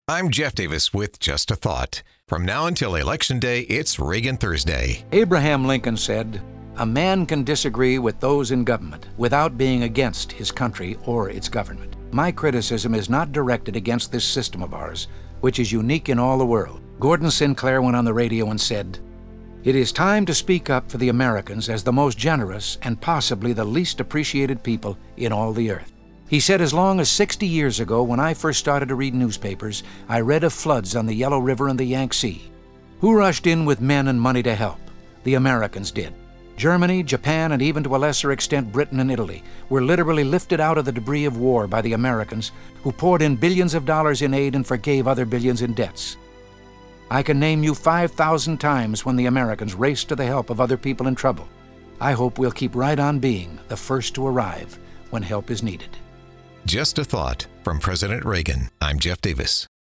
I'm Jeff Davis with Just a Thought. From now until Election Day, it's Reagan Thursday. Abraham Lincoln said, "A man can disagree with those in government without being against his country or its government." My criticism is not directed against this system of ours, which is unique in all the world. Gordon Sinclair went on the radio and said, "It is time to speak up for the Americans as the most generous and possibly the least appreciated people in all the earth." He said as long as 60 years ago, when I first started to read newspapers, I read of floods on the Yellow River and the Yangtze. Who rushed in with men and money to help? The Americans did. Germany, Japan, and even to a lesser extent Britain and Italy were literally lifted out of the debris of war by the Americans, who poured in billions of dollars in aid and forgave other billions in debts. I can name you 5,000 times when the Americans raced to the help of other people in trouble. I hope we'll keep right on being the first to arrive when help is needed. Just a Thought from President Reagan. I'm Jeff Davis.